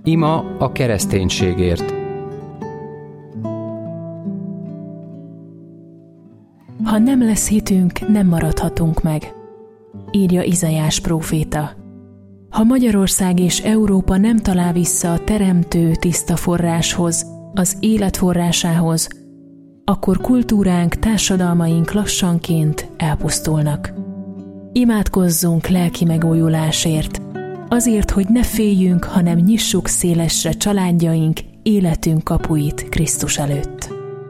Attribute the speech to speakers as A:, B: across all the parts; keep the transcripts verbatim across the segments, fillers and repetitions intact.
A: Ima a kereszténységért.
B: Ha nem lesz hitünk, nem maradhatunk meg, írja Izaiás próféta. Ha Magyarország és Európa nem talál vissza a teremtő tiszta forráshoz, az élet forrásához, akkor kultúránk, társadalmaink lassanként elpusztulnak. Imádkozzunk lelki megújulásért, azért, hogy ne féljünk, hanem nyissuk szélesre családjaink, életünk kapuit Krisztus előtt.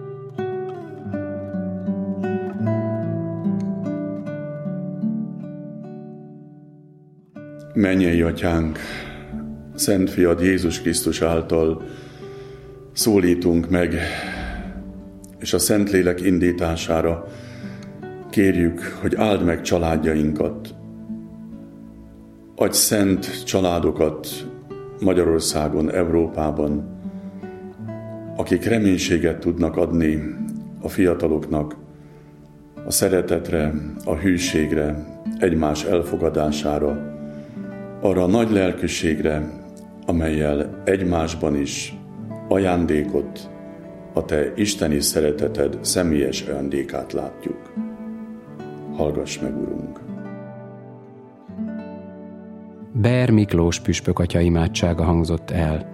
C: Mennyei Atyánk, Szent Fiad Jézus Krisztus által szólítunk meg, és a Szentlélek indítására kérjük, hogy áld meg családjainkat. Adj szent családokat Magyarországon, Európában, akik reménységet tudnak adni a fiataloknak, a szeretetre, a hűségre, egymás elfogadására, arra a nagy lelkűségre, amellyel egymásban is ajándékot, a Te isteni szereteted személyes ajándékát látjuk. Hallgass meg, Urunk!
A: Beer Miklós püspök atya imádsága hangzott el.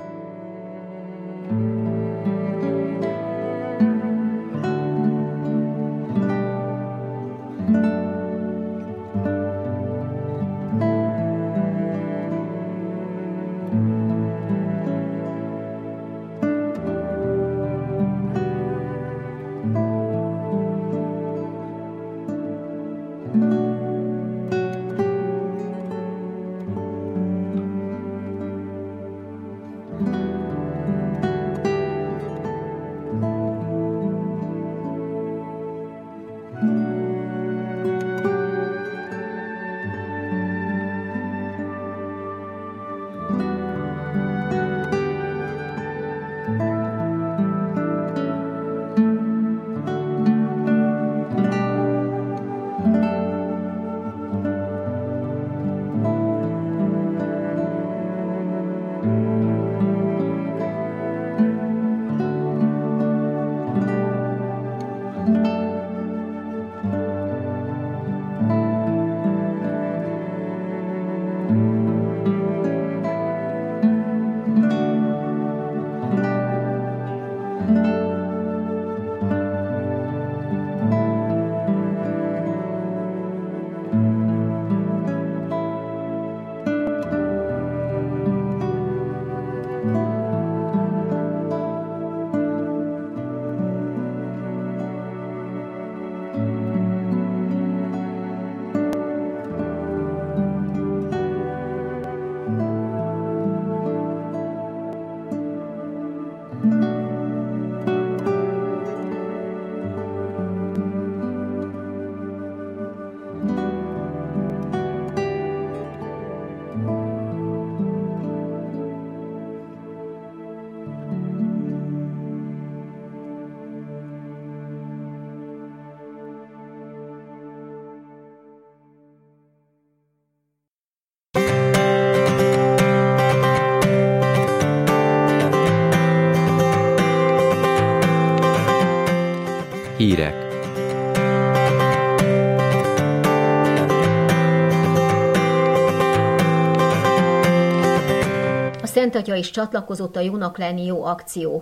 A: Hírek.
D: A Szent Atya is csatlakozott a Jónak lenni jó akcióhoz.